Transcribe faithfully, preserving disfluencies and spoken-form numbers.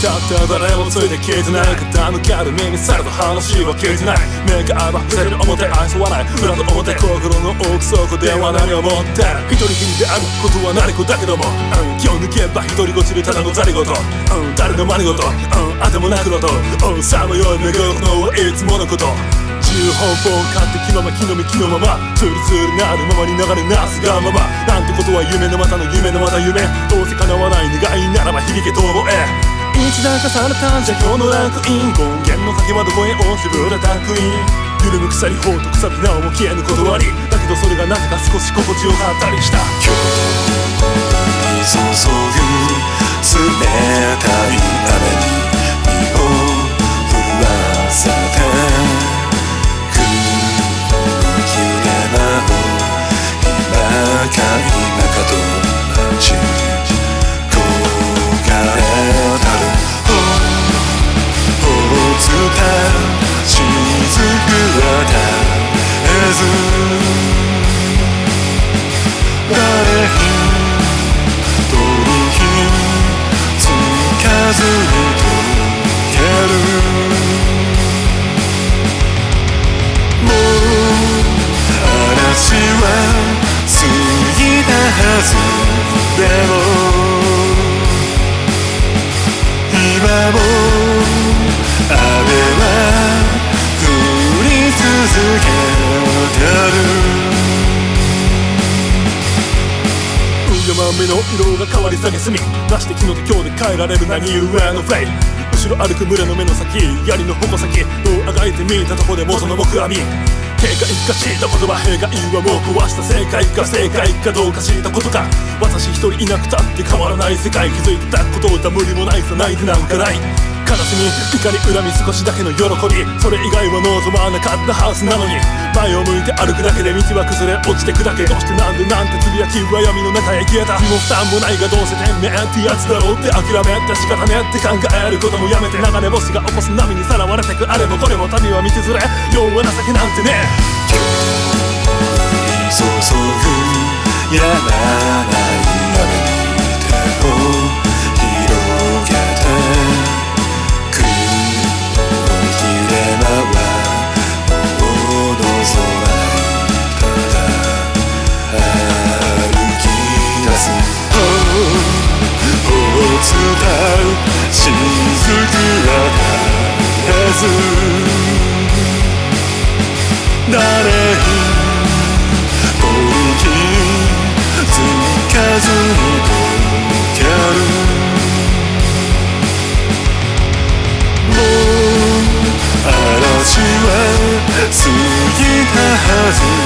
シャッター誰もついて聞いてない肩の毛で耳された話は聞いてない目が合えば伏せる表愛想笑い裏と表心の奥底では何を持ってる一人きりであることは何かだけども、うん、気を抜けば一人ごちでただのざりごと、うん、誰の真似事、うん、あてもなくのと、うん、さまよい巡るのはいつものこと自由奔放勝手気まま気の身気のままツルツルなるままに流れなすがままなんてことは夢のまたの夢のまた夢どうせ叶わない願いならば響け遠吠え一段重ねたんじゃ今日のランクイン権限の先はどこへ落ちぶれたクイーン緩む鎖法と腐りなおも消えぬ断りだけどそれがなぜか少し心地よかったりした今日に注ぐ冷たい雨に身を震わせてでも今も雨は降り続けてる山目の色が変わり下げすみなして昨日と今日で変えられる何故のフレイ後ろ歩く群れの目の先槍の矛先どうあがいてみたとこでもその木阿弥警戒かしたことは弊害はもう壊した正解か正解かどうか知ったことか私一人いなくたって変わらない世界気づいてたことだ無理もないさないでなんかない悲しみ怒り恨み少しだけの喜びそれ以外は望まなかったはずなのに前を向いて歩くだけで道は崩れ落ちてくだけどうしてなんでなんてつぶやきは闇の中へ消えた身も負担もないがどうせ天命ってやつだろうって諦めて仕方ねって考えることもやめて流れ星が起こす波にさらわれてくあれもこれも旅は道連れ要は情けなんてね今日に注ぐやまない雨に手を広げて雲に切れ間はもう望まないただ歩き出す頬を伝う雫は絶えず誰にも気づかずに溶けるもう嵐は過ぎたはず